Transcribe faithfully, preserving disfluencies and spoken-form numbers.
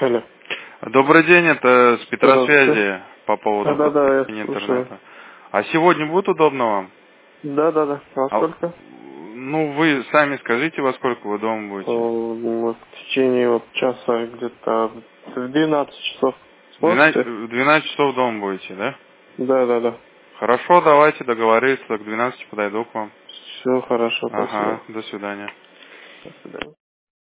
Алло. Добрый день, это с Петросвязи по поводу Да, да, да, я интернета. слушаю. А сегодня будет удобно вам? Да, да, да. Во А, сколько? ну, вы сами скажите, во сколько вы дома будете? О, вот в течение вот часа где-то в двенадцать часов. двенадцать, Сможете? в двенадцать часов дома будете, да? Да, да, да. Хорошо, давайте договорились, к двенадцати подойду к вам. Все хорошо, спасибо. Ага, до свидания. До свидания.